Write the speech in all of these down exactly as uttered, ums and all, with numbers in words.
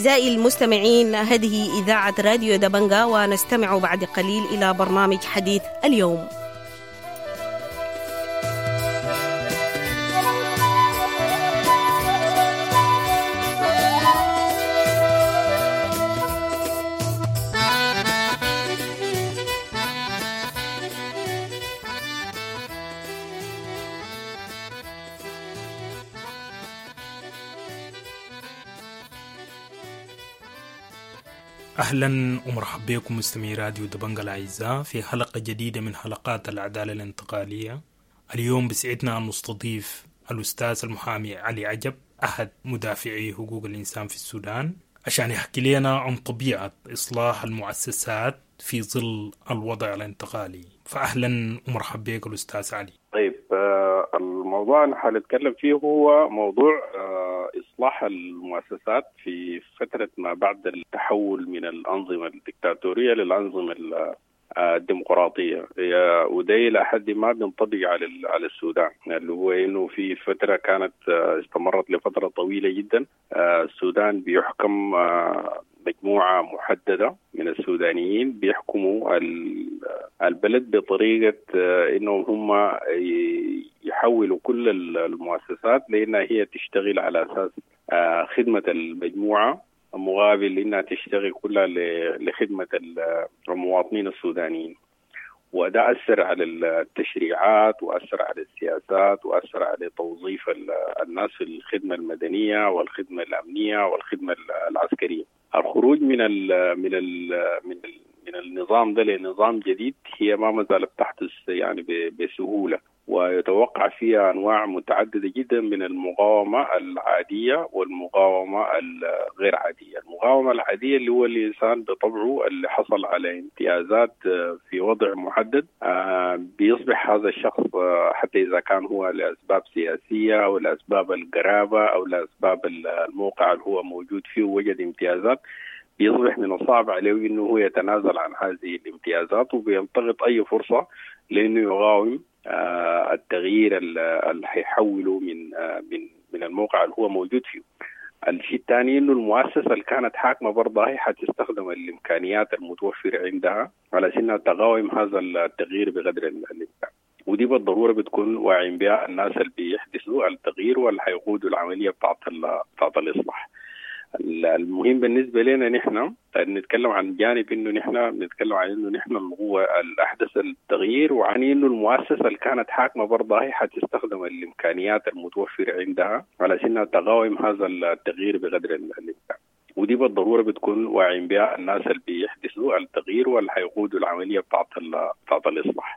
أعزائي المستمعين، هذه إذاعة راديو دبنجا، ونستمع بعد قليل إلى برنامج حديث اليوم. أهلا ومرحبا بكم مستمعي راديو دبنجا الأعزاء في حلقة جديدة من حلقات العدالة الانتقالية. اليوم بسعدنا أن نستضيف الأستاذ المحامي علي عجب، أحد مدافعي حقوق الإنسان في السودان، عشان يحكي لنا عن طبيعة إصلاح المؤسسات في ظل الوضع الانتقالي. فأهلا ومرحبا بك الأستاذ علي. طيب، آه الموضوع اللي حنتكلم فيه هو موضوع آه إصلاح المؤسسات في فترة ما بعد التحول من الأنظمة الدكتاتورية للأنظمة الديمقراطية، وده إلى حد ما بينطبق على على السودان، اللي هو إنه في فترة كانت استمرت لفترة طويلة جدا. السودان بيحكم مجموعة محددة من السودانيين بيحكموا البلد بطريقة إنهم هم يحولوا كل المؤسسات لأنها هي تشتغل على أساس خدمة المجموعة مقابل إنها تشتغل كلها لخدمة المواطنين السودانيين. وده أثر على التشريعات وأثر على السياسات وأثر على توظيف الناس في الخدمة المدنية والخدمة الأمنية والخدمة العسكرية. الخروج من ال من ال من ال من النظام ده لنظام جديد هي ما ما زالت تحدث يعني بسهولة، ويتوقع فيها أنواع متعددة جدا من المقاومة العادية والمقاومة الغير عادية. المقاومة العادية اللي هو الإنسان بطبعه اللي حصل على امتيازات في وضع محدد، بيصبح هذا الشخص حتى إذا كان هو لأسباب سياسية أو لأسباب القرابة أو لأسباب الموقع اللي هو موجود فيه ووجد امتيازات، بيصبح من الصعب عليه إنه هو يتنازل عن هذه الامتيازات، وبيلتقط أي فرصة لأنه يقاوم آه التغيير اللي حيحوله من آه من من الموقع اللي هو موجود فيه. الشيء الثاني إنه المؤسسة اللي كانت حاكمة برضه هي حتستخدم الإمكانيات المتوفرة عندها على أنها تقاوم هذا التغيير بقدر الإمكان، ودي بالضرورة بتكون واعين بها الناس اللي بيحدثوا التغيير واللي حيقودوا العملية بتاعت بتاعت الإصلاح. المهم بالنسبة لنا نحن نتكلم عن جانب إنه نحن نتكلم عن إنه نحن هو الأحدث التغيير، وعن إنه المؤسسة اللي كانت حاكمة برضه هي حتستخدم الإمكانيات المتوفرة عندها على أنها تقاوم هذا التغيير بقدر الإمكان، ودي بالضرورة بتكون واعين بها الناس اللي بيحدثوا التغيير واللي حيقودوا العملية بتاعت بتاعت الإصلاح.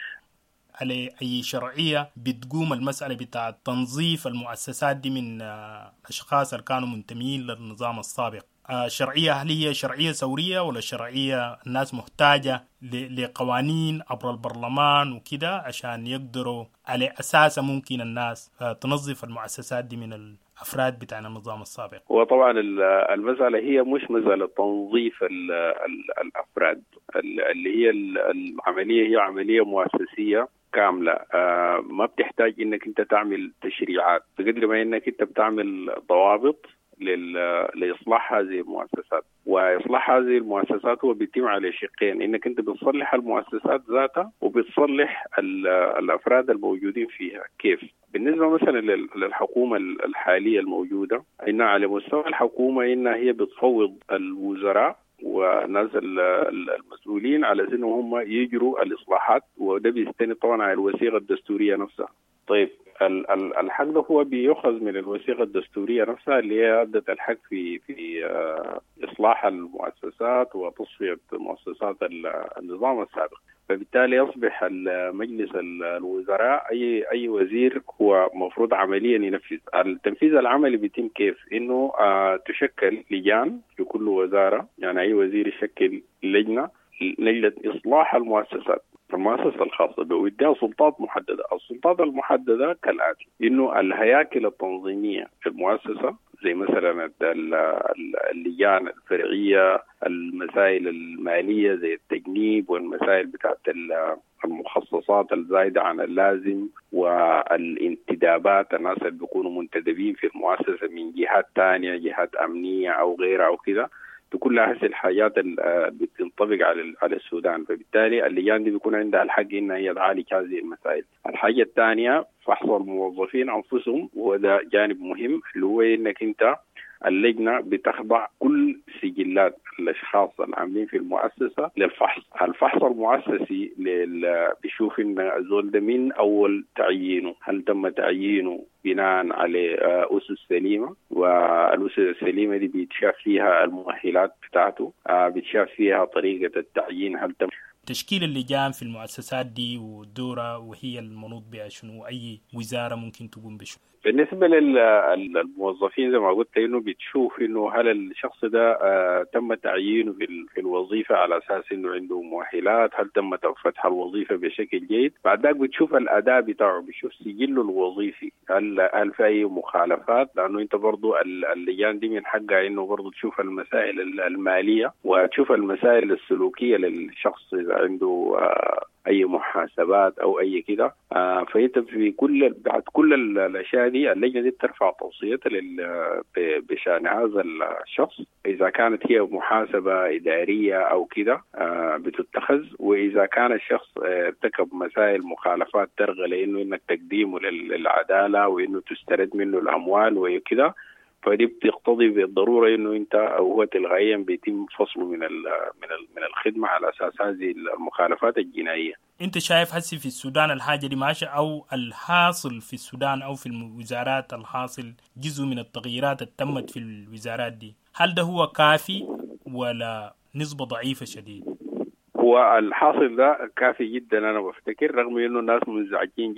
على أي شرعية بتقوم المسألة بتاع تنظيف المؤسسات دي من أشخاص اللي كانوا منتمين للنظام السابق؟ شرعية، هل هي شرعية ثورية ولا شرعية الناس محتاجة لقوانين عبر البرلمان وكده عشان يقدروا على أساسها ممكن الناس تنظف المؤسسات دي من الأفراد بتاع النظام السابق؟ وطبعا المسألة هي مش مسألة تنظيف الأفراد، اللي هي العملية هي عملية مؤسسية كاملة، آه ما بتحتاج انك انت تعمل تشريعات بقدر ما انك انت بتعمل ضوابط لإصلاح هذه المؤسسات. وإصلاح هذه المؤسسات هو بيتم على شقين، انك انت بتصلح المؤسسات ذاتها وبتصلح الأفراد الموجودين فيها. كيف؟ بالنسبة مثلا للحكومة الحالية الموجودة، إنها على مستوى الحكومة إنها هي بتفوض الوزراء وناس المسؤولين على أنهم هم يجروا الإصلاحات، وده بيستند طبعا على الوثيقة الدستورية نفسها. طيب الحق ده هو بيأخذ من الوثيقة الدستورية نفسها اللي هي أدت الحق في في إصلاح المؤسسات وتصفية مؤسسات النظام السابق. فبالتالي يصبح المجلس الوزراء أي أي وزير هو مفروض عمليا ينفذ. التنفيذ العملي بيتم كيف؟ إنه آه تشكل لجان في كل وزارة، يعني أي وزير يشكل لجنة لجنة إصلاح المؤسسات. المؤسسة الخاصة به ويديها سلطات محددة. السلطات المحددة كالآتي: إنه الهياكل التنظيمية في المؤسسة زي مثلا اللجان الفرعية، المسائل المالية زي التجنيب والمسائل بتاعت المخصصات الزايدة عن اللازم والانتدابات، الناس اللي بيكونوا منتدبين في المؤسسة من جهات تانية، جهات أمنية أو غيرها أو كده، تكون لها هذه الحاجات اللي بتنطبق على على السودان. فبالتالي اللجان دي بيكون عندها الحق إنها هي تعالج هذه المسائل. الحاجة الثانية فحص الموظفين أنفسهم، وده جانب مهم، اللي هو إنك أنت اللجنة بتخضع كل سجلات الأشخاص العاملين في المؤسسة للفحص. الفحص المؤسسي بيشوف إن الزول ده من أول تعيينه، هل تم تعيينه بناء على أسس سليمة، والأسس السليمة دي بيتشاف فيها المؤهلات بتاعته، بيتشاف فيها طريقة التعيين، هل تم تشكيل اللجان في المؤسسات دي ودورها وهي المنوط بها شنو، أي وزارة ممكن تقوم بشنو؟ بالنسبة للموظفين زي ما قلت إنه بتشوف إنه هل الشخص ده آه تم تعيينه في الوظيفة على أساس إنه عنده مؤهلات، هل تم فتح الوظيفة بشكل جيد. بعد ذلك بتشوف الأداء بتاعه، بتشوف سجله الوظيفي، هل هل في أي مخالفات، لأنه أنت برضو اللجان دي من حقها إنه برضو تشوف المسائل المالية وتشوف المسائل السلوكية للشخص إذا عنده آه أي محاسبات أو أي كده. آه فأنت في كل بعد كل الأشياء دي اللجنة دي بترفع توصيتها بشأن هذا الشخص، إذا كانت هي محاسبة إدارية أو كده آه بتتخذ، وإذا كان الشخص ارتكب آه مسائل مخالفات ترغى لأنه إنك تقديمه للعدالة وإنه تسترد منه الأموال وكده، فدي بتقتضي بالضرورة إنه أنت أو هو تلغائيا بيتم فصله من ال من ال من الخدمة على أساس هذه المخالفات الجنائية. أنت شايف هسي في السودان الحاجة دي ماشية، أو الحاصل في السودان أو في الوزارات الحاصل جزء من التغييرات التمت في الوزارات دي، هل ده هو كافي ولا نسبة ضعيفة شديد؟ هو الحاصل ده كافي جدا أنا بفتكر، رغم إنه الناس منزعجين.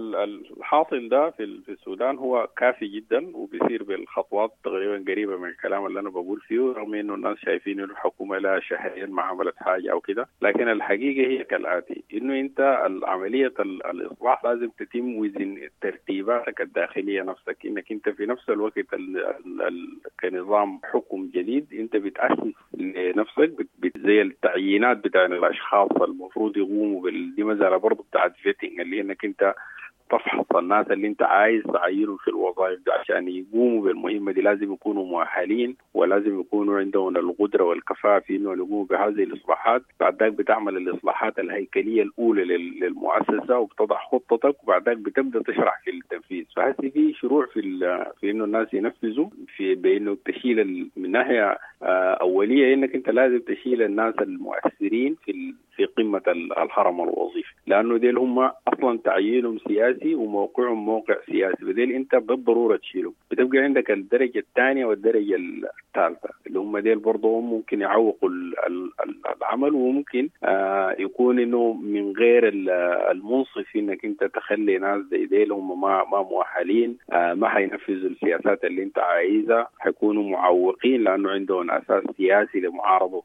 الحاصل ده في السودان هو كافي جدا وبيصير بالخطوات تقريبا قريبة من الكلام اللي أنا بقول فيه، رغم إنه الناس شايفين إنه الحكومة لها شهرين ما عملت حاجة أو كده. لكن الحقيقة هي كالآتي: إنه أنت العملية الإصلاح لازم تتم وزن ترتيباتك الداخلية نفسك، إنك أنت في نفس الوقت ال ال ال كنظام حكم جديد أنت بتأسس لنفسك زي التعيينات بتاع الأشخاص المفروض يقوموا بال دي مسألة برضو بتاعت فيتنج، اللي إنك أنت تفحص الناس اللي انت عايز تعينهم في الوظائف دي عشان يقوموا بالمهمة دي. لازم يكونوا مؤهلين ولازم يكونوا عندهم القدرة والكفاءة في انه يقوموا بهذه الإصلاحات. بعد ذلك بتعمل الإصلاحات الهيكلية الأولى للمؤسسة وبتضع خطتك، وبعد ذلك بتبدأ تشرح في التنفيذ. فهذه في شروع في في انه الناس ينفذوا في بانه تشيل من ناحية أولية انك انت لازم تشيل الناس المؤثرين في في قمة الهرم الوظيفي، لأنه ديل هم أصلا تعيينهم سياسي وموقعهم موقع سياسي، بديل أنت بالضرورة تشيلهم. بتبقى عندك الدرجة الثانية والدرجة الثالثة اللي هم ديل برضه ممكن يعوقوا العمل، وممكن آه يكون إنه من غير المنصف إنك أنت تخلي ناس زي ديل هم ما ما مؤهلين، آه ما حينفذوا السياسات اللي أنت عايزها، حيكونوا معوقين لأنه عندهم أساس سياسي لمعارضة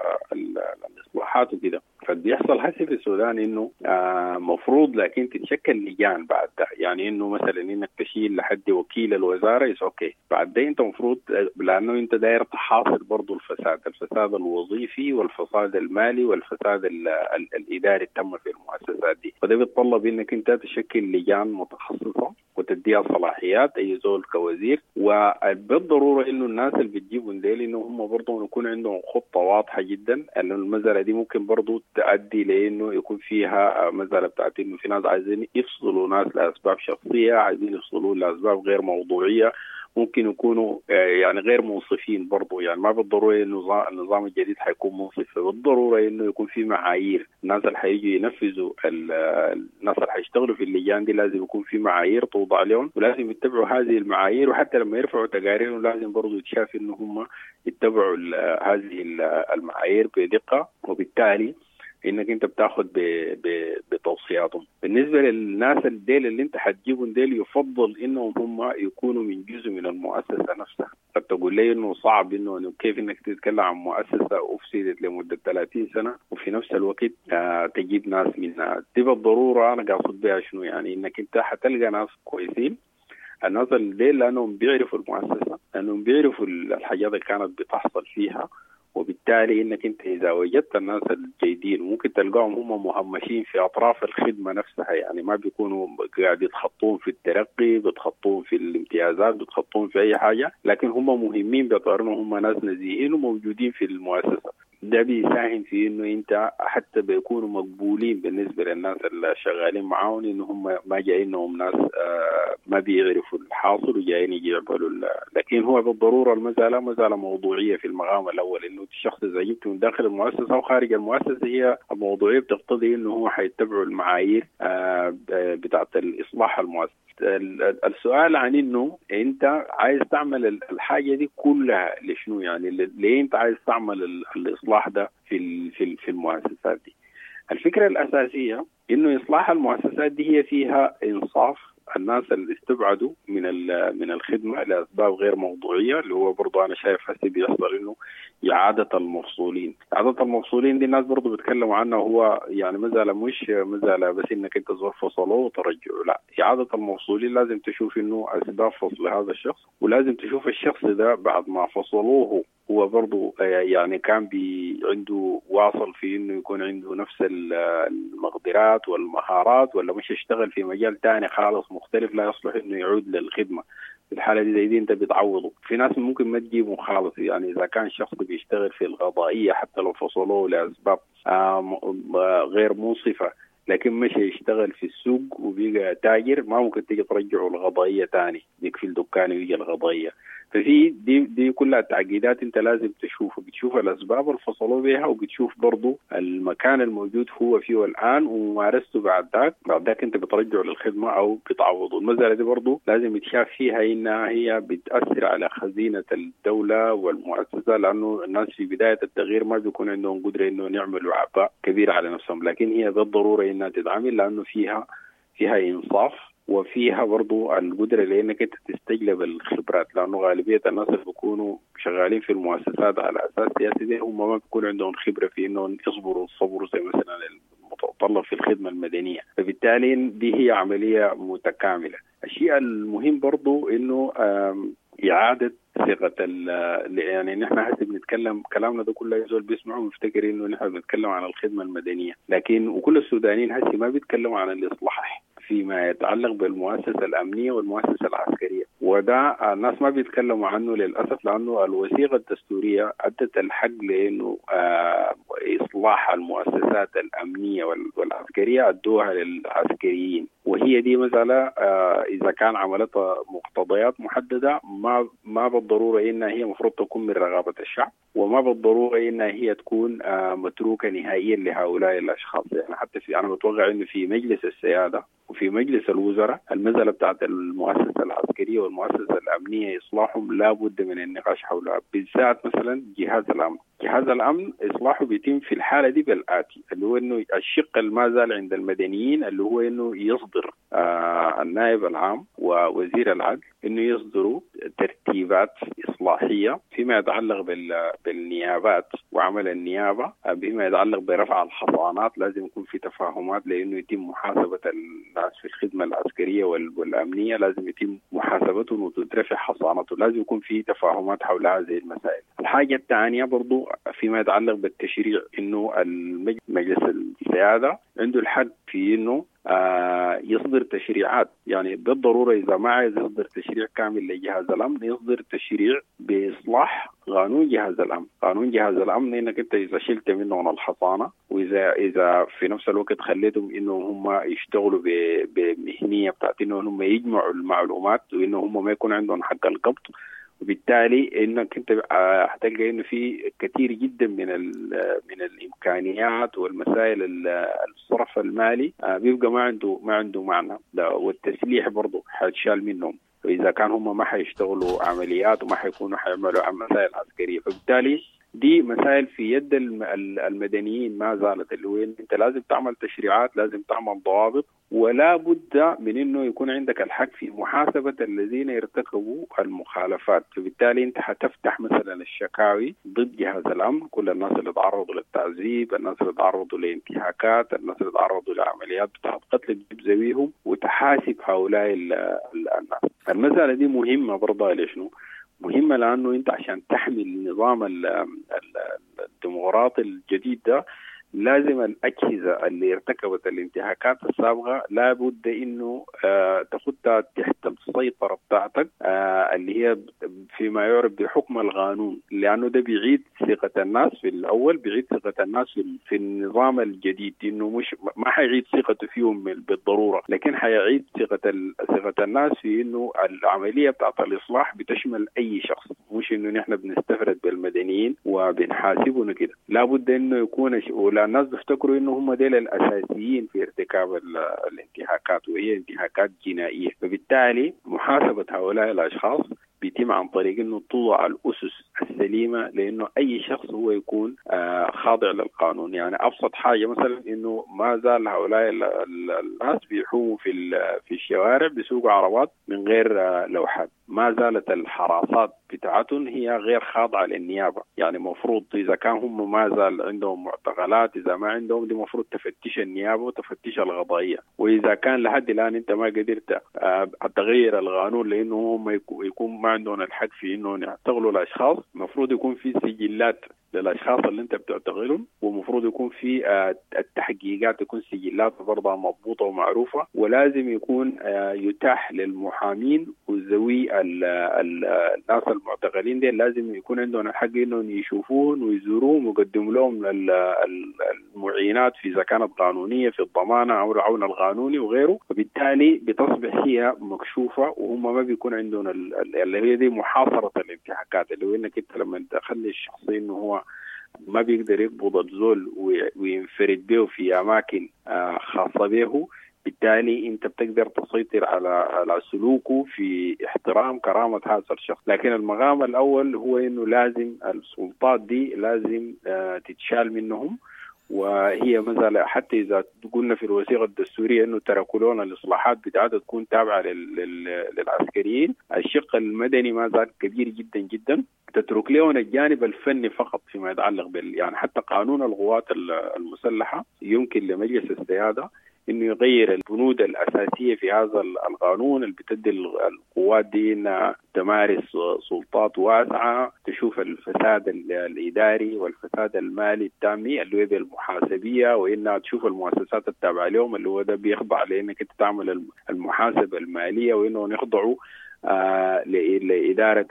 الإصلاحات وكده. فبيحصل هسه في السودان انه آه مفروض لكن تتشكل لجان بعد ده، يعني انه مثلا انك تشيل لحد وكيل الوزاره يس اوكي، بعد ده انت مفروض لانه انت داير تحاصر برضه الفساد الفساد الوظيفي والفساد المالي والفساد ال ال الاداري تم في المؤسسات دي. فده بيتطلب انك انت تشكل لجان متخصصه وتديها صلاحيات اي زول كوزير، وبالضروره انه الناس اللي بتجيبهم ديل انه هم برضه يكون عندهم خطه واضحه جدا، انه المساله دي ممكن برضه تؤدي لانه يكون فيها مساله بتاعت انه في ناس عايزين يفصلوا ناس لاسباب شخصيه، عايزين يفصلوا لاسباب غير موضوعيه، ممكن يكونوا يعني غير منصفين برضو. يعني ما بالضروره انه النظام الجديد حيكون منصف، بالضروره انه يكون في معايير. الناس اللي حييجوا ينفذوا الناس اللي حيشتغلوا في اللجان دي لازم يكون في معايير توضع لهم، ولازم يتبعوا هذه المعايير، وحتى لما يرفعوا تقاريرهم لازم برضو يتشاف انه هم يتبعوا هذه المعايير بدقه، وبالتالي انك انت بتاخد بتوصياتهم. بالنسبه للناس الديل اللي انت حتجيبهم ديل يفضل انهم هم يكونوا من جزء من المؤسسه نفسها، قد تقول لي انه صعب انه كيف انك تتكلم عن مؤسسه افسدت لمده ثلاثين سنه وفي نفس الوقت آه تجيب ناس منها. دي بالضروره انا قاصد بها شنو؟ يعني انك انت حتلقى ناس كويسين، الناس اللي لانهم بيعرفوا المؤسسه، لانهم بيعرفوا الحاجات اللي كانت بتحصل فيها، وبالتالي انك انت اذا وجدت الناس الجيدين ممكن تلقاهم هم مهمشين في اطراف الخدمه نفسها، يعني ما بيكونوا قاعد يتخطون في الترقي، بيتخطون في الامتيازات، بيتخطون في اي حاجه، لكن هم مهمين باعتبار هم ناس نزيهين وموجودين في المؤسسه. ده بيساهم في انه انت حتى بيكونوا مقبولين بالنسبه للناس اللي شغالين معاهم، انه هم ما جايينهم ناس آه ما بيعرفوا الحاصل وجايين يعملوا. لكن هو بالضروره المساله مساله موضوعيه في المقام الاول، انه الشخص اذا جبته من داخل المؤسسه وخارج المؤسسه هي الموضوعيه بتقتضي انه هو حيتبعوا المعايير آه بتاعه الاصلاح المؤسسي. السؤال عن انه انت عايز تعمل الحاجه دي كلها لشنو؟ يعني ليه انت عايز تعمل الاصلاح ده في في في المؤسسات دي؟ الفكره الاساسيه انه اصلاح المؤسسات دي هي فيها انصاف الناس اللي استبعدوا من من الخدمه لاسباب غير موضوعيه، اللي هو برضه انا شايف هسه بيحصل انه اعاده المفصولين. اعاده المفصولين دي الناس برضه بيتكلموا عنها، هو يعني مساله مش مساله بس انك انت تزور فصله وترجعه، لا، اعاده المفصولين لازم تشوف انه اسباب فصل هذا الشخص، ولازم تشوف الشخص ده بعد ما فصلوه هو برضو يعني كان بي عنده واصل في انه يكون عنده نفس المقدرات والمهارات، ولا مش يشتغل في مجال تاني خالص مختلف لا يصلح انه يعود للخدمة. في الحالة دي زي دي انت بتعوضه. في ناس ممكن ما تجيبه خالص، يعني اذا كان شخص بيشتغل في القضائية حتى لو فصلوه لاسباب غير منصفة، لكن مش يشتغل في السوق وبيجي تاجر، ما ممكن تيجي ترجعه القضائية تاني يكفي الدكان ويجي القضائية. ففي دي دي كلها تعقيدات انت لازم تشوفها، بتشوف الاسباب اللي فصلوا بها، وبتشوف برضو المكان الموجود هو فيه الان وممارسته بعد ذاك بعد ذاك انت بترجعه للخدمه او بتعوضه. المساله دي برضو لازم يتشاف فيها انها هي بتاثر على خزينه الدوله والمؤسسه، لانه الناس في بدايه التغيير ما بيكون عندهم قدره انه يعملوا عباء كبير على نفسهم، لكن هي بالضروره انها تتعامل لانه فيها فيها انصاف وفيها برضو القدرة لأنك أنت تستجلب الخبرات، لأنه غالبية الناس اللي بيكونوا شغالين في المؤسسات على أساس سياسي هم ما بيكون عندهم خبرة في إنهم يصبروا الصبر زي مثلا المتطلب في الخدمة المدنية، فبالتالي دي هي عملية متكاملة. الشيء المهم برضو إنه إعادة ثقة يعني نحن هسه بنتكلم كلامنا ده كله يزول بيسمعوا ويفتكر إنه نحن بنتكلم عن الخدمة المدنية، لكن وكل السودانيين هسه ما بيتكلموا عن الإصلاح فيما يتعلق بالمؤسسة الأمنية والمؤسسة العسكرية، وده الناس ما بيتكلموا عنه للأسف، لأنه الوثيقة الدستورية أدت الحق لأنه آه إصلاح المؤسسات الأمنية والعسكرية أدوها للعسكريين، وهي دي مسألة آه إذا كان عملتها مقتضيات محددة ما ما بالضرورة إنها هي مفروض تكون من رغبة الشعب، وما بالضرورة إنها هي تكون آه متروكة نهائيا لهؤلاء الأشخاص. يعني حتى في أنا بتوقع إنه في مجلس السيادة وفي مجلس الوزراء المسألة بتاعت المؤسسة العسكرية والمؤسسة الأمنية إصلاحهم لا بد من النقاش حولها، بالذات مثلا جهاز الأمن. جهاز الأمن إصلاحه بيتم في الحالة دي بالآتي، اللي هو إنه الشق ما زال عند المدنيين، اللي هو إنه يصدر آه النائب العام ووزير العدل إنه يصدروا ترتيبات إصلاحية فيما يتعلق بالنيابات وعمل النيابة، بما يتعلق برفع الحصانات لازم يكون في تفاهمات لأنه يتم محاسبة الناس في الخدمة العسكرية والأمنية، لازم يتم محاسبتهم وتترفع حصانته، لازم يكون في تفاهمات حول هذه المسائل. الحاجة الثانية برضو فيما يتعلق بالتشريع، إنه المجلس السيادة عنده الحق في إنه آه يصدر تشريعات، يعني بالضرورة إذا ما عايز يصدر تشريع كامل لجهاز الأمن يصدر تشريع بإصلاح قانون جهاز الأمن. قانون جهاز الأمن إنك أنت إذا شلت منهم الحصانة، وإذا إذا في نفس الوقت خليتهم إنهم هم يشتغلوا بمهنية بتاعت إنهم هم يجمعوا المعلومات وإنهم هم ما يكون عندهم حق القبض، وبالتالي انك انت هتلقى انه في كثير جدا من من الامكانيات والمسائل الصرف المالي بيبقى ما عنده ما عنده معنى، والتسليح برضه حيتشال منهم، واذا كان هم ما حيشتغلوا عمليات وما حيكونوا حيعملوا مسائل عسكريه، فبالتالي دي مسائل في يد المدنيين ما زالت، اللي هو انت لازم تعمل تشريعات، لازم تعمل ضوابط، ولا بد من انه يكون عندك الحق في محاسبة الذين يرتكبوا المخالفات. فبالتالي انت حتفتح مثلا الشكاوي ضد جهاز الامن، كل الناس اللي تعرضوا للتعذيب، الناس اللي تعرضوا لانتهاكات، الناس اللي تعرضوا لعمليات بتاعت قتل تجيب زويهم وتحاسب هؤلاء الناس. المسألة دي مهمة برضه. ليش؟ مهمة لأنه أنت عشان تحمي النظام الديمقراطي الجديد ده لازم الأجهزة اللي ارتكبت الانتهاكات السابقة لابد إنه آه تاخدها تحت السيطرة بتاعتك، آه اللي هي فيما يعرف بحكم القانون، لأنه ده بيعيد ثقة الناس في الأول، بيعيد ثقة الناس في, في النظام الجديد، إنه مش ما حيعيد ثقته فيهم بالضرورة، لكن حيعيد ثقة ثقة الناس في إنه العملية بتاعت الإصلاح بتشمل أي شخص، مش إنه نحن بنستفرد بالمدنيين وبنحاسبهم كده. لابد إنه يكون ولا الناس بيفتكروا إنه هم ديل الأساسيين في ارتكاب الانتهاكات، وهي انتهاكات جنائية. فبالتالي محاسبة هؤلاء الأشخاص بيتم عن طريق إنه توضع الأسس السليمة، لأنه أي شخص هو يكون آه خاضع للقانون. يعني أبسط حاجة مثلا إنه ما زال هؤلاء الناس بيحوموا في في الشوارع بيسوقوا عربات من غير آه لوحات، ما زالت الحراسات بتاعتهم هي غير خاضعة للنيابة. يعني مفروض إذا كان هم ما زال عندهم معتقلات، إذا ما عندهم، دي مفروض تفتش النيابة وتفتش القضائية. وإذا كان لحد الآن أنت ما قدرت آه تغير القانون لأنه هم يكون ما عندهم الحق في إنه يعتقلوا الأشخاص، مفروض يكون في سجلات للأشخاص اللي أنت بتعتقلهم، ومفروض يكون في آه التحقيقات تكون سجلات برضه مضبوطة ومعروفة، ولازم يكون آه يتاح للمحامين وذوي الناس المعتقلين دي لازم يكون عندهم الحق إنهم يشوفوهم ويزوروهم ويقدموا لهم المعينات في إذا كانت قانونية في الضمانة أو العون القانوني وغيره. وبالتالي بتصبح هي مكشوفة، وهم ما بيكون عندهم اللي هي دي محاصرة الانتهاكات، اللي هو إنك أنت لما تخلي الشخص إنه هو ما بيقدر يقبض الزول وينفرد به في أماكن خاصة به، بالتالي انت بتقدر تسيطر على على سلوكه في احترام كرامة هذا الشخص. لكن المقام الاول هو انه لازم السلطات دي لازم آه تتشال منهم، وهي مثلا حتى اذا قلنا في الوثيقة الدستورية انه تركوا لنا الاصلاحات بتاعتها تكون تابعة للعسكريين، الشق المدني ما زال كبير جدا جدا، تترك لهم الجانب الفني فقط فيما يتعلق بال يعني حتى قانون القوات المسلحة يمكن لمجلس السيادة إنه يغير البنود الأساسية في هذا القانون اللي بتدي القوات دي إنها تمارس سلطات واسعة، تشوف الفساد الإداري والفساد المالي التامي اللي هو بالمحاسبية، وإنها تشوف المؤسسات التابعة لهم اللي هو ده بيخضع لأنك تعمل المحاسبة المالية، وإنه يخضعوا آه لإدارة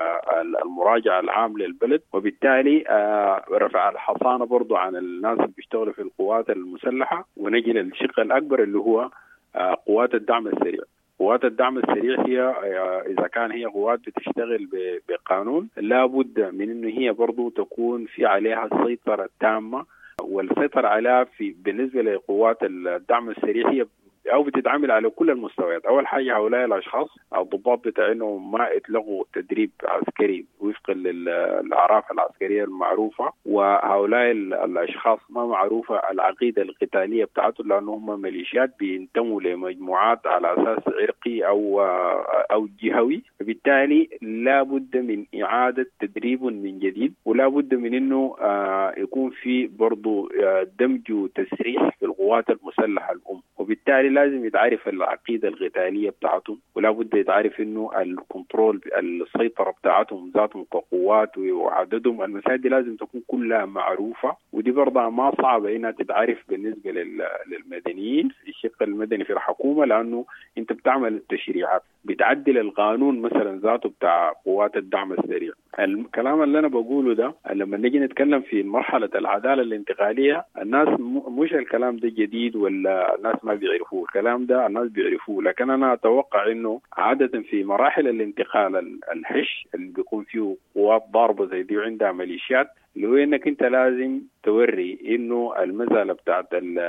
المراجعة العام للبلد. وبالتالي آه رفع الحصانة برضو عن الناس اللي بيشتغلوا في القوات المسلحة، ونجي للشق الأكبر اللي هو آه قوات الدعم السريع. قوات الدعم السريع هي آه إذا كان هي قوات بتشتغل بقانون، لا بد من إنه هي برضو تكون في عليها السيطرة التامة، والسيطرة عليها في بالنسبة لقوات الدعم السريع هي أو بتتعامل على كل المستويات. أول حاجة هؤلاء الأشخاص الضباط بتاعهم ما يتلغوا تدريب عسكري وفقا للأعراف العسكرية المعروفة، وهؤلاء الأشخاص ما معروفة العقيدة القتالية بتاعتهم لأنهم ميليشيات بينتموا لمجموعات على أساس عرقي أو أو جهوي. فبالتالي لا بد من إعادة تدريب من جديد، ولا بد من إنه يكون في برضو دمج وتسريح في القوات المسلحة الأم، وبالتالي لازم يتعرف العقيدة القتالية بتاعتهم، ولا بد يتعرف إنه الكنترول السيطرة بتاعتهم ذاتهم كقوات وعددهم، المسائل دي لازم تكون كلها معروفة، ودي برضه ما صعبة إنها تتعرف بالنسبة للمدنيين في الشق المدني في الحكومة، لأنه أنت بتعمل التشريعات بتعدل القانون مثلا ذاته بتاع قوات الدعم السريع. الكلام اللي أنا بقوله ده لما نيجي نتكلم في مرحلة العدالة الانتقالية، الناس مش الكلام ده جديد ولا الناس ما بيعرفوه، الكلام ده الناس بيعرفوه، لكن أنا أتوقع إنه عادة في مراحل الانتقال الحش اللي بيكون فيه قوات ضاربة زي دي وعندها ميليشيات، اللي هو انك انت لازم توري انه المسألة بتاعت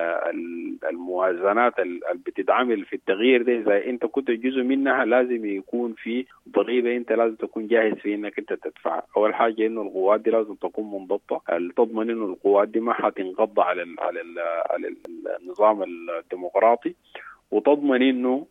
الموازنات اللي بتتعامل في التغيير ده، اذا انت كنت جزء منها لازم يكون في ضريبة انت لازم تكون جاهز في انك انت تدفع. اول حاجة انه القوات دي لازم تكون منضبطة، تضمن انه القوات دي ما حتنقض على ال على ال على النظام الديمقراطي، وتضمن انه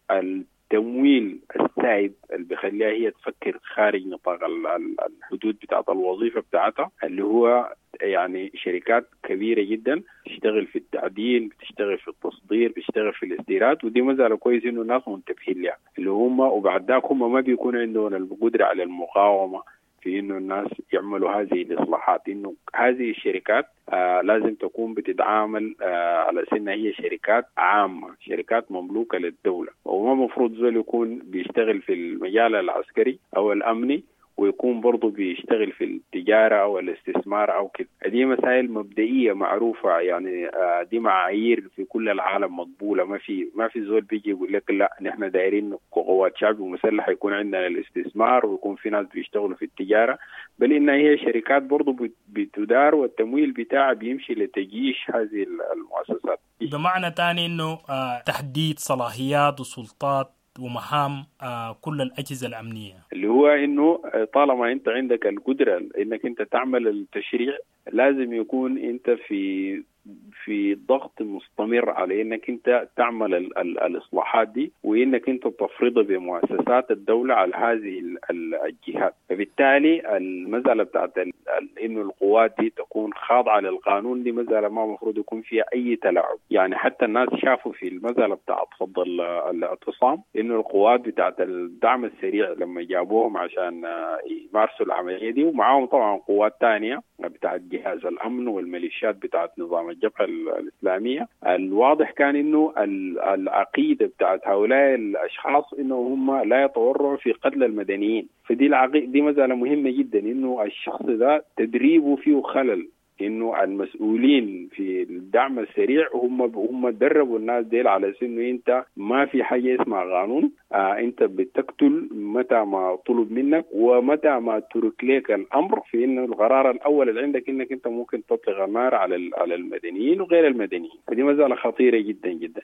التمويل السائد اللي بيخليها هي تفكر خارج نطاق الحدود بتاعت الوظيفة بتاعتها، اللي هو يعني شركات كبيرة جدا بتشتغل في التعدين، بتشتغل في التصدير، بتشتغل في الاستيراد. ودي مسألة كويس انه الناس منتبهين لها، اللي هم وبعد ذاك هم ما بيكون عندهم القدرة على المقاومة في انه الناس يعملوا هذه الاصلاحات. انه هذه الشركات آه لازم تكون بتتعامل آه على سنة هي شركات عامة، شركات مملوكة للدولة، وما مفروض زول يكون بيشتغل في المجال العسكري او الامني ويكون برضو بيشتغل في التجارة أو الاستثمار أو كده. دي مسائل مبدئية معروفة، يعني دي معايير في كل العالم مقبولة. ما في ما في زول بيجي يقول لك لا نحن دايرين قوات شعب ومسلحة يكون عندنا الاستثمار ويكون في ناس بيشتغلوا في التجارة، بل إن هي شركات برضو بتدار والتمويل بتاعها بيمشي لتجيش هذه المؤسسات. بمعنى تاني إنه تحديد صلاحيات وسلطات ومهام آه كل الأجهزة الأمنية، اللي هو إنه طالما أنت عندك القدرة إنك أنت تعمل التشريع، لازم يكون أنت في في ضغط مستمر على إنك أنت تعمل ال ال الإصلاحات دي، وإنك أنت تفرضها بمؤسسات الدولة على هذه الجهات. فبالتالي المسألة بتاعت إنه القوات دي تكون خاضعة للقانون، دي مسألة ما مفروض يكون فيها أي تلاعب. يعني حتى الناس شافوا في المسألة بتاعت فض الاعتصام إنه القوات بتاعت الدعم السريع لما جابوهم عشان يمارسوا العملية دي، ومعاهم طبعا قوات تانية بتاعت جهاز الأمن والميليشيات بتاعت نظام الجبهة الإسلامية، الواضح كان إنه العقيدة بتاعت هؤلاء الأشخاص إنه هم لا يتورعوا في قتل المدنيين. فدي العقيدة دي مسألة مهمة جدا، إنه الشخص ده تدريبه فيه خلل، إنه المسؤولين في الدعم السريع هم هم دربوا الناس ديل على إنه أنت ما في حاجة اسمها قانون، آه أنت بتقتل متى ما طلب منك ومتى ما ترك لك الأمر، في إنه القرار الأول اللي عندك إنك أنت ممكن تطلق النار على على المدنيين وغير المدنيين. فدي مسألة خطيرة جدا جدا.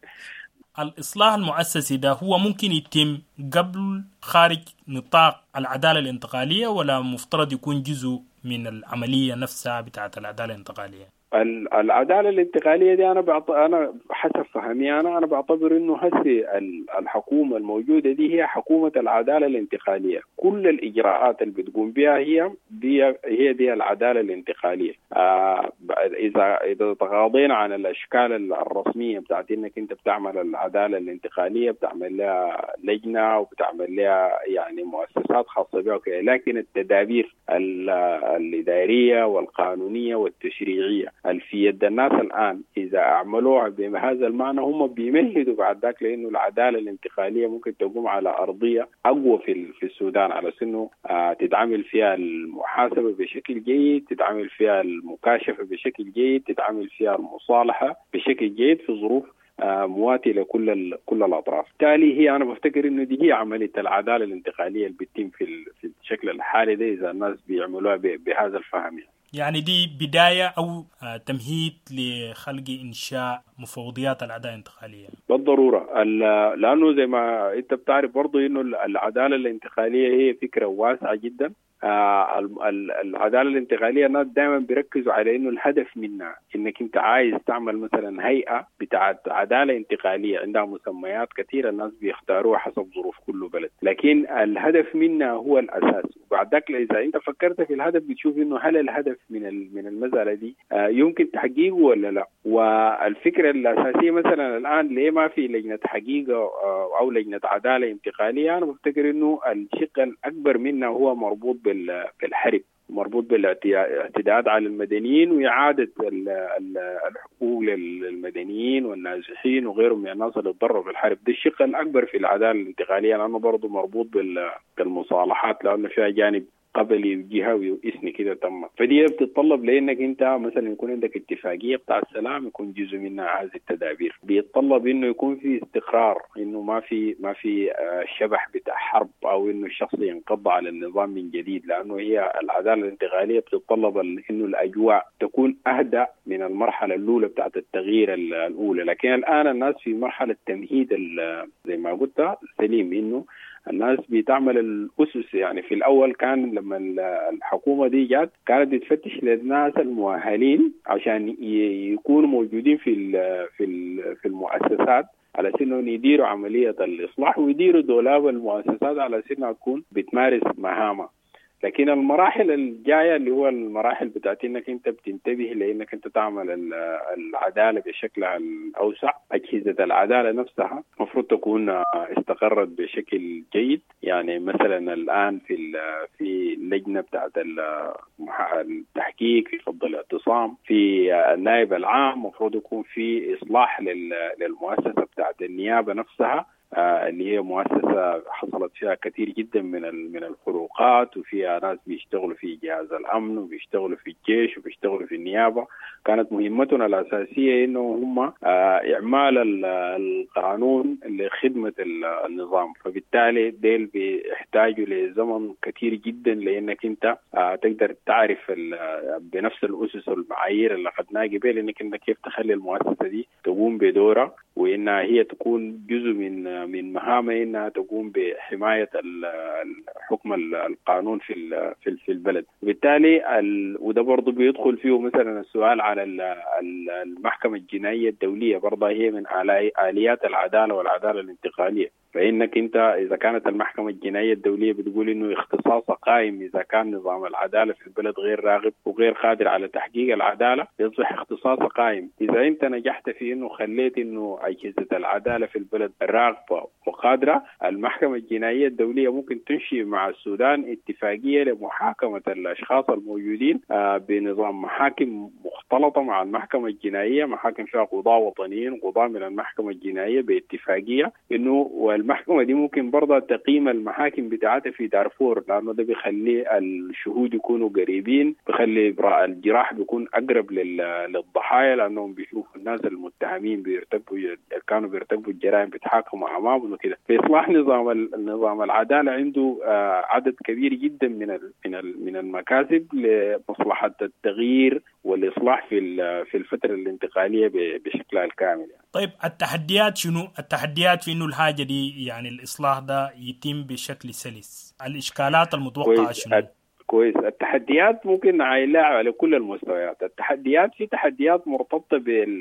الإصلاح المؤسسي ده هو ممكن يتم قبل خارج نطاق العدالة الانتقالية، ولا مفترض يكون جزء من العملية نفسها بتاعت العدالة الانتقالية؟ العدالة الانتقالية دي أنا بعط... أنا حسب فهمي أنا أنا بعتبر إنه هسه الحكومة الموجودة دي هي حكومة العدالة الانتقالية. كل الإجراءات اللي بتقوم بها هي دي هي دي العدالة الانتقالية. آه إذا إذا تغاضينا عن الأشكال الرسمية بتاعت إنك أنت بتعمل العدالة الانتقالية، بتعمل لها لجنة وبتعمل لها يعني مؤسسات خاصة بها وكذا، لكن التدابير الإدارية والقانونية والتشريعية في يد الناس الآن إذا أعملوها بهذا المعنى هم بيمهدوا بعد ذاك، لأنه العدالة الانتقالية ممكن تقوم على أرضية أقوى في في السودان، على سنه آه تتعامل فيها المحاسبة بشكل جيد، تتعامل فيها المكاشفة بشكل جيد، تتعامل فيها المصالحة بشكل جيد في ظروف آه مواتية لكل كل الأطراف. بالتالي هي أنا بفتكر إنه دي هي عملية العدالة الانتقالية اللي بتتم في في الشكل الحالي ده إذا الناس بيعملوها بهذا الفهم. يعني. يعني دي بداية أو تمهيد لخلق إنشاء مفوضيات العدالة الانتقالية بالضرورة، لأنه زي ما أنت بتعرف برضو إنه العدالة الانتقالية هي فكرة واسعة جدا. آه العدالة الانتقالية الناس دائما بيركزوا على إنه الهدف منها إنك أنت عايز تعمل مثلا هيئة بتاعت عدالة انتقالية عندها مسميات كثيرة الناس بيختاروها حسب ظروف كل بلد، لكن الهدف منها هو الأساس. وبعد ذلك إذا أنت فكرت في الهدف بتشوف إنه هل الهدف من من المسألة دي آه يمكن تحقيقه ولا لا. والفكرة الأساسية مثلا الآن ليه ما في لجنة حقيقة آه أو لجنة عدالة انتقالية؟ أنا بفتكر إنه الشق الأكبر منها هو مربوط بالحرب، مربوط بالاعتداءات على المدنيين وإعادة الحقوق للمدنيين والنازحين وغيرهم من الناس اللي تضرروا في الحرب. ده الشق الأكبر في العدالة الانتقالية، لأنه برضو مربوط بالمصالحات، لأنه فيها جانب قبلي وجهوي واسمي كده تم. فدي بتتطلب لانك انت مثلا يكون عندك اتفاقيه بتاع السلام يكون جزء منها هذه التدابير. بيتطلب انه يكون في استقرار، انه ما في ما في شبح بتاع حرب او انه الشخص ينقض على النظام من جديد، لانه هي العداله الانتقاليه بتتطلب انه الاجواء تكون اهدى من المرحله الاولى بتاعت التغيير الاولى. لكن الان الناس في مرحله تمهيد زي ما قلت سليم، انه الناس بتعمل الأسس. يعني في الأول كان لما الحكومة دي جات كانت بتفتش للناس المؤهلين عشان يكونوا موجودين في في في المؤسسات على سنهم يديروا عملية الإصلاح ويديروا دولاب المؤسسات على سنها تكون بتمارس مهامها. لكن المراحل الجاية اللي هو المراحل بتاعت انك انت بتنتبه لانك انت تعمل العدالة بشكلها الاوسع. اجهزة العدالة نفسها مفروض تكون استقرت بشكل جيد. يعني مثلا الان في في اللجنة بتاعت التحقيق، في فض الاعتصام، في النائب العام مفروض يكون في اصلاح للمؤسسة بتاعت النيابة نفسها، آه اللي هي مؤسسة حصلت فيها كثير جدا من من الخروقات، وفيها ناس بيشتغلوا في جهاز الأمن وبيشتغلوا في الجيش وبيشتغلوا في النيابة. كانت مهمتنا الأساسية إنه هم آه إعمال القانون لخدمة النظام. فبالتالي ديل بيحتاجوا لزمن كثير جدا لأنك أنت آه تقدر تعرف بنفس الأسس والمعايير اللي أخذناها قبل إنك أنت كيف تخلي المؤسسة دي تقوم بدورها، وإنها هي تكون جزء من من مهامها انها تقوم بحمايه الحكم القانون في في في البلد. وبالتالي وده برضه بيدخل فيه مثلا السؤال على المحكمه الجنائيه الدوليه، برضه هي من آليات العداله والعداله الانتقاليه. فإنك أنت إذا كانت المحكمة الجنائية الدولية بتقول إنه اختصاصها قائم إذا كان نظام العدالة في البلد غير راغب وغير قادر على تحقيق العدالة، يصبح اختصاصها قائم. إذا أنت نجحت في إنه خليت إنه أجهزة العدالة في البلد راغبة وقادرة، المحكمة الجنائية الدولية ممكن تنشئ مع السودان اتفاقية لمحاكمة الأشخاص الموجودين بنظام محاكم مختلطة مع المحكمة الجنائية، محاكم فيها قضاة وطنيين قضاة من المحكمة الجنائية باتفاقية إنه المحكمة دي ممكن برضه تقييم المحاكم بتاعتها في دارفور، لأنه ده بيخلي الشهود يكونوا قريبين، بيخلي الجراح بيكون أقرب للضحايا، لأنهم بيشوفوا الناس المتهمين بيرتكبوا كانوا بيرتكبوا الجرائم بيتحاكموا أمامهم وكده. في إصلاح نظام النظام العدالة عنده عدد كبير جدا من من من المكاسب لمصلحة التغيير والإصلاح في في الفترة الانتقالية بشكلها الكامل. يعني. طيب التحديات شنو؟ التحديات في إنه الحاجة دي يعني الإصلاح ده يتم بشكل سلس، الإشكالات المتوقعة شنو؟ كويس. التحديات ممكن عايلة على كل المستويات. التحديات في تحديات مرتبطة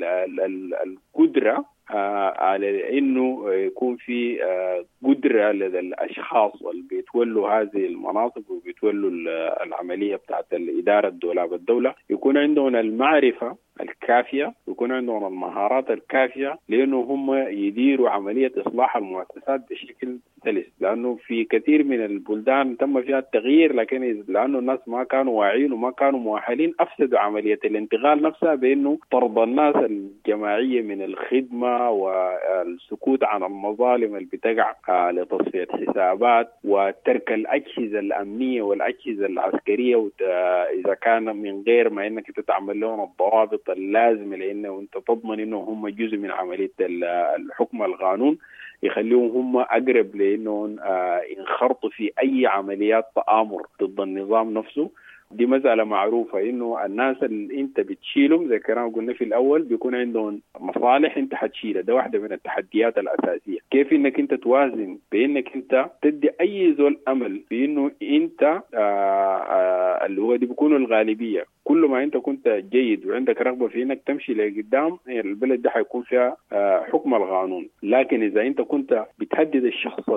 بالقدرة آه على إنه يكون في آه قدرة لدى الأشخاص اللي بيتولوا هذه المناصب وبيتولوا العملية بتاعت الإدارة الدولة بالدولة، يكون عندهم المعرفة الكافية، يكون عندهم المهارات الكافية لأنه هم يديروا عملية إصلاح المؤسسات بشكل سلس. لأنه في كثير من البلدان تم فيها التغيير، لكن لأنه الناس ما كانوا واعيين وما كانوا مؤهلين أفسدوا عملية الانتقال نفسها بأنه طرد الناس الجماعية من الخدمة والسكوت عن المظالم اللي بتقع لتصفية حسابات وترك الأجهزة الأمنية والأجهزة العسكرية إذا كان من غير ما إنك تتعمل لهم الضوابط اللازمة لأنه أنت تضمن إنه هم جزء من عملية الحكم القانون، يخليهم هم أقرب لأنهم ينخرطوا في أي عمليات تآمر ضد النظام نفسه. دي مسألة معروفة إنه الناس اللي أنت بتشيلهم زي كلام قلنا في الأول بيكون عندهم مصالح أنت حتشيلها. ده واحدة من التحديات الأساسية، كيف إنك أنت توازن بإنك أنت تدي أي زول أمل بإنه أنت آآ آآ اللي هو دي بيكونوا الغالبية. كل ما أنت كنت جيد وعندك رغبة في إنك تمشي لقدام، البلد ده حيكون فيها حكم القانون. لكن إذا أنت كنت بتهدد الشخص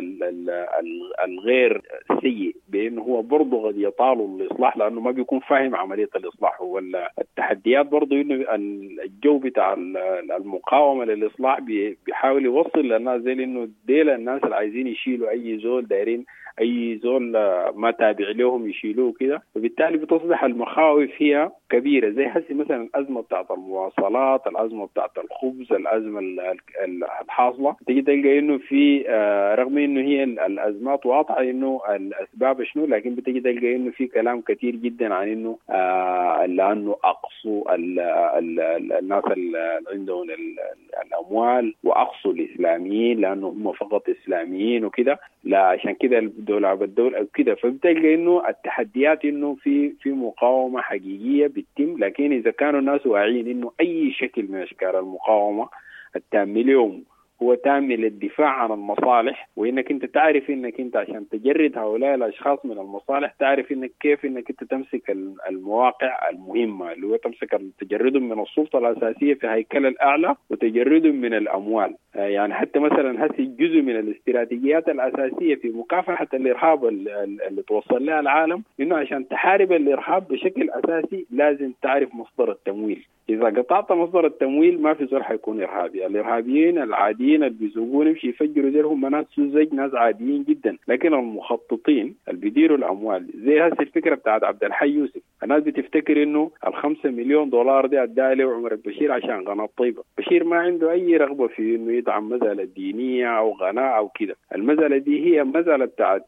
الغير سيء بأنه هو برضه قد يطالب الإصلاح لأنه ما بيكون فاهم عملية الإصلاح، ولا التحديات برضه إنه الجو بتاع المقاومة للإصلاح بيحاول يوصل للناس دي انه ديل الناس اللي عايزين يشيلوا اي زول دايرين اي زول ما تابع لهم يشيلوه كده، وبالتالي بتصبح المخاوف هي كبيره. زي هسه مثلا الازمه بتاعت المواصلات، الازمه بتاعت الخبز، الازمه الحاصله، تيجي تلقى انه في رغم انه هي الازمات واضحه انه الاسباب شنو، لكن بتيجي تلقى انه في كلام كثير جدا عن انه لانه اقصوا الناس اللي عندهم الاموال واقصوا الاسلاميين لانه هم فقط اسلاميين وكده، لا عشان كده الدوله بالدوله كده. فبتلقى انه التحديات انه في في مقاومه حقيقيه بتتم، لكن اذا كانوا الناس واعيين انه اي شكل من اشكال المقاومه التام اليوم هو تامل الدفاع عن المصالح، وانك انت تعرف انك انت عشان تجرد هؤلاء الاشخاص من المصالح تعرف انك كيف انك انت تمسك المواقع المهمه اللي هو تمسك تجردهم من السلطه الاساسيه في هيكل الاعلى وتجردهم من الاموال. يعني حتى مثلا هسه جزء من الاستراتيجيات الاساسيه في مكافحه الارهاب اللي توصل لها العالم انه عشان تحارب الارهاب بشكل اساسي لازم تعرف مصدر التمويل. إذا قطعت مصدر التمويل ما في زول حيكون إرهابي. الإرهابيين العاديين اللي بيسوقون يمشي يفجروا زيهم ناس سذج، ناس عاديين جدا، لكن المخططين اللي بيديروا الأموال زي هذه الفكرة بتاعت عبد الحي يوسف، الناس بتفتكر إنه الخمسة مليون دولار دي أداها له عمر البشير عشان قناة طيبة. بشير ما عنده أي رغبة في إنه يدعم مسألة دينية أو غناء أو كده. المسألة دي هي مسألة بتاعت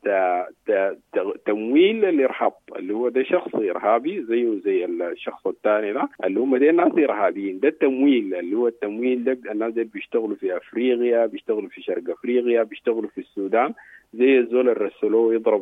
تمويل الإرهاب اللي هو ده شخص إرهابي زيه زي الشخص الثاني ده اللي هم دي الناس إرهابيين. ده التمويل اللي هو التمويل ده الناس اللي بيشتغلوا في أفريقيا، بيشتغلوا في شرق أفريقيا، بيشتغلوا في السودان، زي الزول الرسلوه يضرب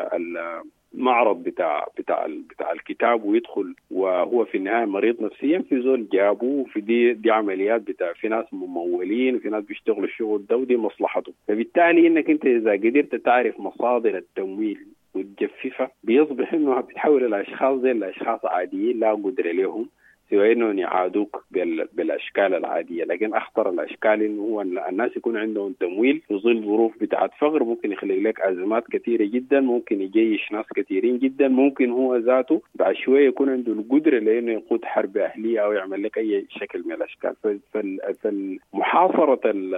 المعرض بتاع بتاع بتاع الكتاب ويدخل وهو في النهاية مريض نفسيا. في زول جابوه في دي دي عمليات بتاع في ناس ممولين وفي ناس بيشتغلوا الشغل ده ودي مصلحته. فبالتالي إنك أنت إذا قدرت تعرف مصادر التمويل وتجففها بيصبح إنه بتحول الأشخاص زي الأشخاص عاديين لا قدر لهم سوى إنهم يعادوك بالأشكال العادية. لكن أخطر الأشكال إنه هو الناس يكون عندهم تمويل في ظل ظروف بتاعت فقر ممكن يخلق لك أزمات كثيرة جدا، ممكن يجيش ناس كثيرين جدا، ممكن هو ذاته بعد شوية يكون عنده القدرة لأنه يقود حرب أهلية أو يعمل لك أي شكل من الأشكال. فالمحاصرة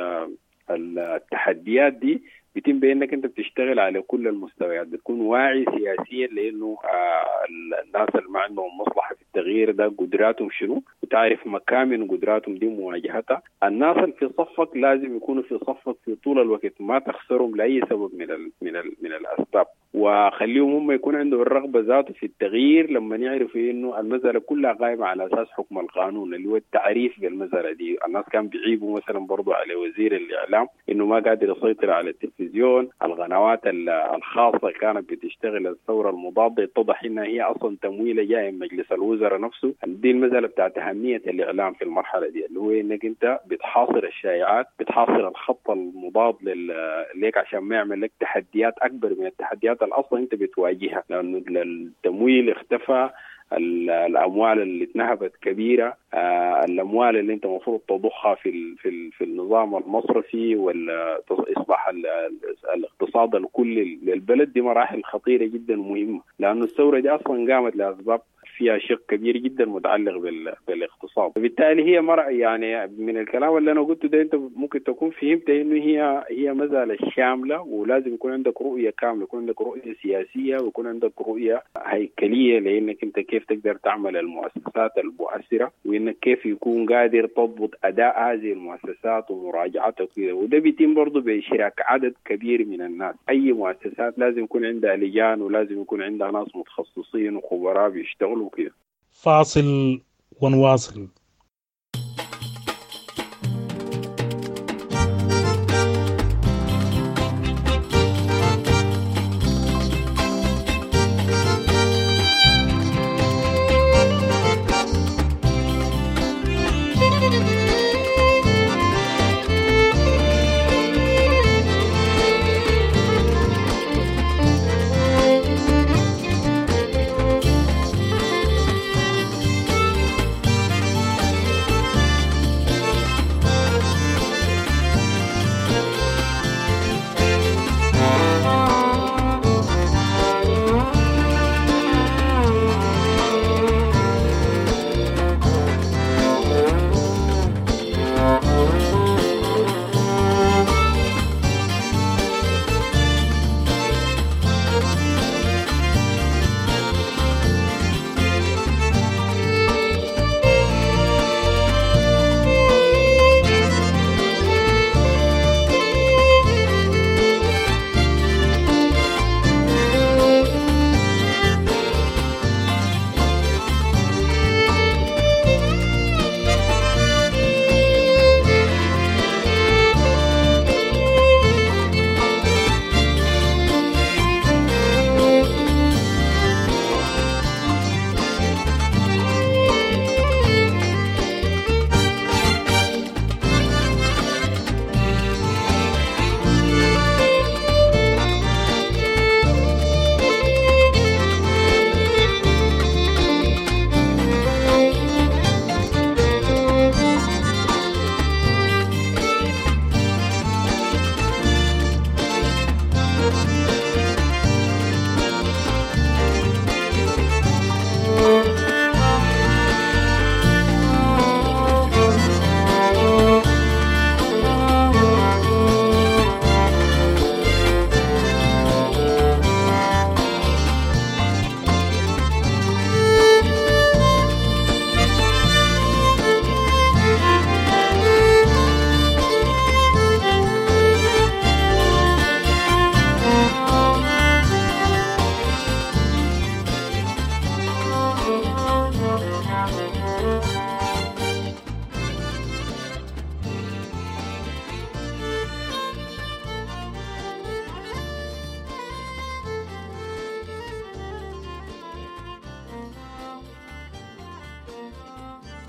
التحديات دي بيتم بأنك أنت بتشتغل على كل المستويات، بتكون واعي سياسيا لأنه آه الناس اللي ما عندهم مصلحة في التغيير ده قدراتهم شنو، وتعرف مكامن قدراتهم دي مواجهتها. الناس اللي في صفك لازم يكونوا في صفك في طول الوقت، ما تخسرهم لأي سبب من ال من ال من الأسباب، وخليهم هم يكون عندهم الرغبة ذاته في التغيير لما يعرفوا إنه المسألة كلها قائمة على أساس حكم القانون اللي هو التعريف بالمسألة دي. الناس كان بيعيبوا مثلا برضو على وزير الإعلام إنه ما قادر يسيطر على التلفزيون، القنوات الخاصة كانت بتشتغل الثورة المضادة اتضح إنها هي أصلا تمويل جاي من مجلس الوزراء نفسه. دي المسألة بتاعت أهمية الإعلام في المرحلة دي اللي هو إنك أنت بتحاصر الشائعات، بتحاصر الخط المضاد ليك عشان ما يعمل لك تحديات أكبر من التحديات الأصلا أنت بتواجهها، لأنه التمويل اختفى، الأموال اللي اتنهبت كبيرة، آه الأموال اللي أنت مفروض تضخها في ال في ال في النظام المصرفي والإصلاح الاقتصاد الكلي للبلد، دي مراحل خطيرة جدا مهمة، لأنه الثورة دي أصلا قامت لأسباب فيها شق كبير جدا متعلق بالاقتصاد. بالتالي هي مرة يعني من الكلام اللي أنا قلته ده أنت ممكن تكون فهمت إنه هي هي مسألة شاملة، ولازم يكون عندك رؤية كاملة، يكون عندك رؤية سياسية ويكون عندك رؤية هيكلية لأنك أنت كيف تقدر تعمل المؤسسات المؤثرة، وإنك كيف يكون قادر تضبط أداء هذه المؤسسات ومراجعتها وكذا. وده بيتم برضه بإشراك عدد كبير من الناس. أي مؤسسات لازم يكون عندها لجان ولازم يكون عندها ناس متخصصين وخبراء بيشتغلوا كده. فاصل ونواصل.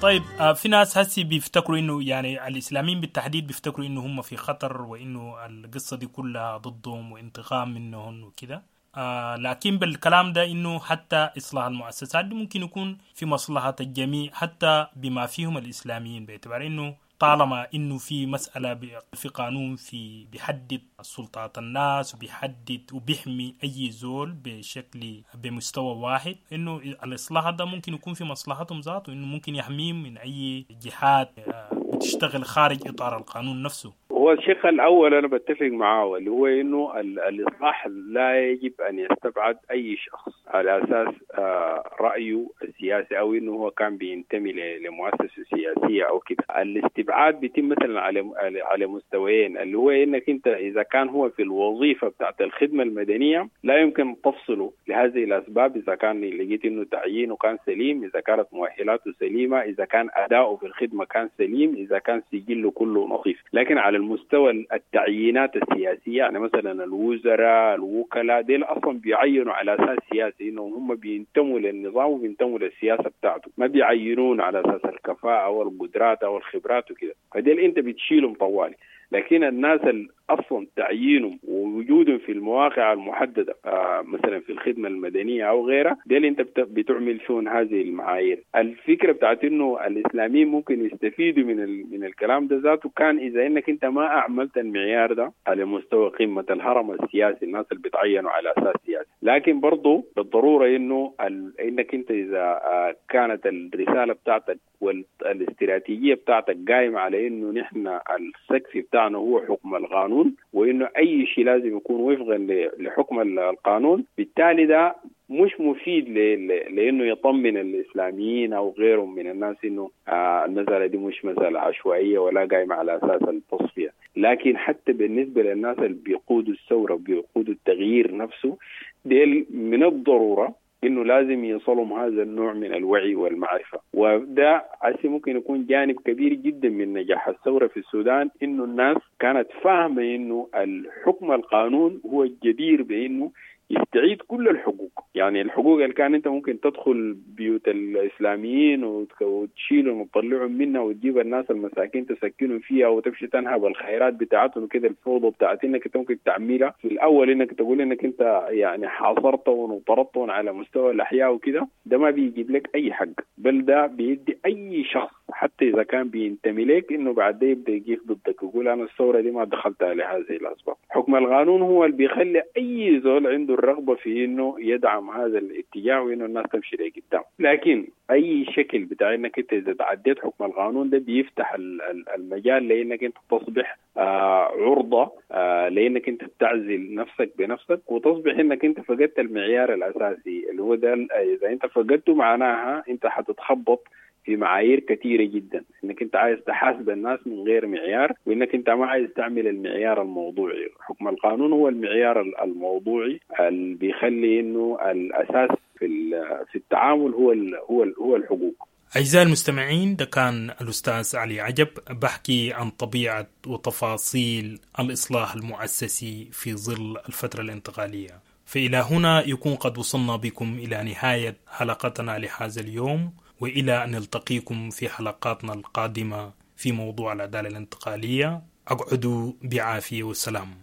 طيب في ناس هسي بيفتكروا إنه يعني الإسلاميين بالتحديد بيفتكروا إنه هم في خطر وإنه القصة دي كلها ضدهم وانتقام منهم وكده. آه لكن بالكلام ده إنه حتى إصلاح المؤسسات دي ممكن يكون في مصلحة الجميع حتى بما فيهم الإسلاميين، باعتبار إنه طالما إنه في مسألة في قانون في بيحدد سلطات الناس وبيحدد وبيحمي أي زول بشكل بمستوى واحد، إنه الإصلاح ده ممكن يكون في مصلحتهم ذاته، إنه ممكن يحميهم من أي جهات بتشتغل خارج إطار القانون نفسه. هو الشق الأول أنا بتفق معاه اللي هو إنه الإصلاح لا يجب أن يستبعد أي شخص على أساس رأيه السياسي أو إنه هو كان بينتمي لمؤسسة سياسية أو كده. الاستبعاد بيتم مثلا على على مستويين، اللي هو إنك أنت إذا كان هو في الوظيفة بتاعت الخدمة المدنية لا يمكن تفصله لهذه الأسباب، إذا كان لقيت إنه تعيينه كان سليم، إذا كانت مؤهلاته سليمة، إذا كان أداؤه في الخدمة كان سليم، إذا كان سجله كله نظيف. لكن على المستوى التعيينات السياسية يعني مثلا الوزراء الوكلاء دي أصلا بيعينوا على أساس سياسي، إنهم هم بينتموا للنظام وبينتموا للسياسة بتاعته، ما بيعينون على أساس الكفاءة أو القدرات أو الخبرات وكده، فدي أنت بتشيلهم طوالي. لكن الناس أصلا تعيينهم ووجودهم في المواقع المحددة آه مثلا في الخدمة المدنية أو غيرها، ده اللي أنت بتعمل فيهم هذه المعايير. الفكرة بتاعت إنه الإسلاميين ممكن يستفيدوا من من الكلام ده ذاته كان إذا إنك أنت ما أعملت المعيار ده على مستوى قمة الهرم السياسي، الناس اللي بتعينوا على أساس سياسي. لكن برضو بالضرورة إنه إنك أنت إذا آه كانت الرسالة بتاعتك والاستراتيجية بتاعتك قائمة على إنه نحن السقف بتاعنا هو حكم القانون، وإنه أي شيء لازم يكون وفقا لحكم القانون، بالتالي ده مش مفيد لأنه يطمن الإسلاميين أو غيرهم من الناس إنه آه المسألة دي مش مسألة عشوائية ولا قائمة على أساس التصفية. لكن حتى بالنسبة للناس اللي بيقودوا الثورة وبيقودوا التغيير نفسه، ديل من الضرورة إنه لازم يصلهم هذا النوع من الوعي والمعرفة. وده عسي ممكن يكون جانب كبير جدا من نجاح الثورة في السودان، إنه الناس كانت فاهمة إنه الحكم القانون هو الجدير بإنه يستعيد كل الحقوق. يعني الحقوق اللي كان انت ممكن تدخل بيوت الاسلاميين وتشيلهم وتطلعهم منها وتجيب الناس المساكين تسكنهم فيها وتمشي تنهب الخيرات بتاعتهم كده، الفوضى بتاعت انك انت ممكن تعملها في الاول، انك تقول انك انت يعني حاصرتهم وطردتهم على مستوى الاحياء وكده، ده ما بيجيب لك اي حق، بل ده بيدي اي شخص حتى اذا كان بينتمي لك انه بعد ده يبدا يجيك ضدك يقول انا الثوره دي ما دخلتها لهذه الاسباب. حكم القانون هو اللي بيخلي اي زول عنده الرغبة في إنه يدعم هذا الاتجاه وإنه الناس تمشي لقدام. لكن أي شكل بتاع إنك أنت إذا تعديت حكم القانون ده بيفتح المجال لإنك أنت تصبح آه عرضة آه لإنك أنت بتعزل نفسك بنفسك، وتصبح إنك أنت فقدت المعيار الأساسي اللي هو ده. إذا أنت فقدته معناها أنت حتتخبط في معايير كثيرة جدا، انك انت عايز تحاسب الناس من غير معيار، وانك انت ما عايز تعمل المعيار الموضوعي. حكم القانون هو المعيار الموضوعي اللي بيخلي انه الاساس في في التعامل هو هو هو الحقوق. أعزائي المستمعين، ده كان الأستاذ علي عجب بحكي عن طبيعة وتفاصيل الإصلاح المؤسسي في ظل الفترة الانتقالية. فإلى هنا يكون قد وصلنا بكم إلى نهاية حلقتنا لهذا اليوم، وإلى أن نلتقيكم في حلقاتنا القادمة في موضوع العدالة الانتقالية. أقعدوا بعافية والسلام.